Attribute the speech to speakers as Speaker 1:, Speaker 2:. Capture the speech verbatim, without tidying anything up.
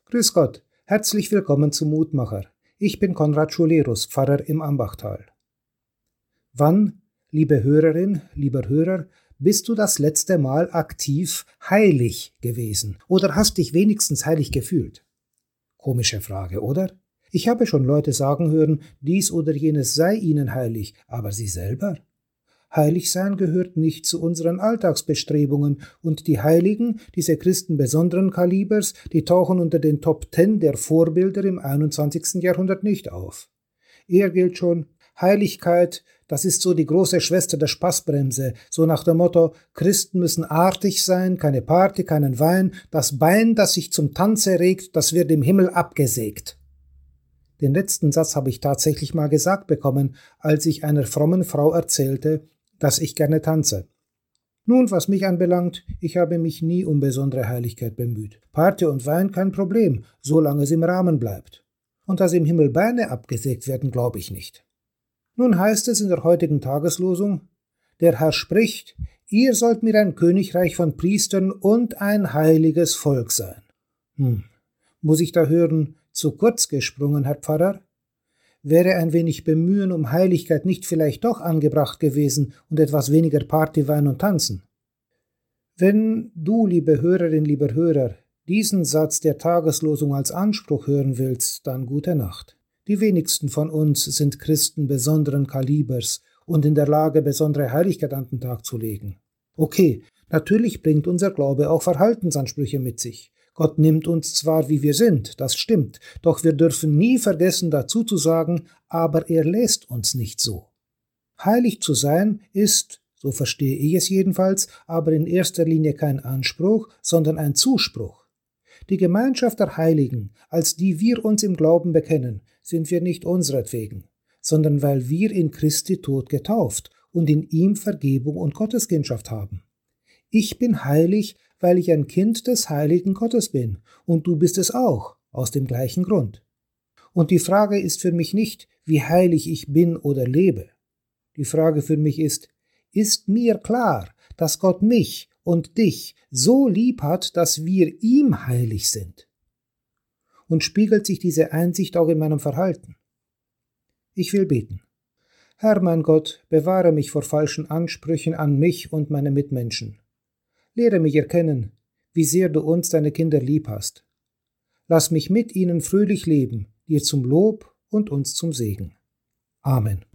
Speaker 1: Grüß Gott, herzlich willkommen zum Mutmacher. Ich bin Konrad Schulerus, Pfarrer im Ambachtal. Wann, liebe Hörerin, lieber Hörer, bist du das letzte Mal aktiv heilig gewesen oder hast dich wenigstens heilig gefühlt? Komische Frage, oder? Ich habe schon Leute sagen hören, dies oder jenes sei ihnen heilig, aber sie selber? Heilig sein gehört nicht zu unseren Alltagsbestrebungen und die Heiligen, diese Christen besonderen Kalibers, die tauchen unter den Top Ten der Vorbilder im einundzwanzigsten Jahrhundert nicht auf. Eher gilt schon, Heiligkeit, das ist so die große Schwester der Spaßbremse, so nach dem Motto, Christen müssen artig sein, keine Party, keinen Wein, das Bein, das sich zum Tanze regt, das wird im Himmel abgesägt. Den letzten Satz habe ich tatsächlich mal gesagt bekommen, als ich einer frommen Frau erzählte, dass ich gerne tanze. Nun, was mich anbelangt, ich habe mich nie um besondere Heiligkeit bemüht. Party und Wein kein Problem, solange es im Rahmen bleibt. Und dass im Himmel Beine abgesägt werden, glaube ich nicht. Nun heißt es in der heutigen Tageslosung, der Herr spricht, ihr sollt mir ein Königreich von Priestern und ein heiliges Volk sein. Hm, muss ich da hören, zu kurz gesprungen, Herr Pfarrer? Wäre ein wenig Bemühen um Heiligkeit nicht vielleicht doch angebracht gewesen und etwas weniger Party, Wein und Tanzen? Wenn du, liebe Hörerin, lieber Hörer, diesen Satz der Tageslosung als Anspruch hören willst, dann gute Nacht. Die wenigsten von uns sind Christen besonderen Kalibers und in der Lage, besondere Heiligkeit an den Tag zu legen. Okay, natürlich bringt unser Glaube auch Verhaltensansprüche mit sich. Gott nimmt uns zwar, wie wir sind, das stimmt, doch wir dürfen nie vergessen, dazu zu sagen, aber er lässt uns nicht so. Heilig zu sein ist, so verstehe ich es jedenfalls, aber in erster Linie kein Anspruch, sondern ein Zuspruch. Die Gemeinschaft der Heiligen, als die wir uns im Glauben bekennen, sind wir nicht unseretwegen, sondern weil wir in Christi Tod getauft und in ihm Vergebung und Gotteskindschaft haben. Ich bin heilig, weil ich ein Kind des heiligen Gottes bin, und du bist es auch, aus dem gleichen Grund. Und die Frage ist für mich nicht, wie heilig ich bin oder lebe. Die Frage für mich ist, ist mir klar, dass Gott mich und dich so lieb hat, dass wir ihm heilig sind? Und spiegelt sich diese Einsicht auch in meinem Verhalten? Ich will beten. Herr mein Gott, bewahre mich vor falschen Ansprüchen an mich und meine Mitmenschen. Lehre mich erkennen, wie sehr du uns, deine Kinder, lieb hast. Lass mich mit ihnen fröhlich leben, dir zum Lob und uns zum Segen. Amen.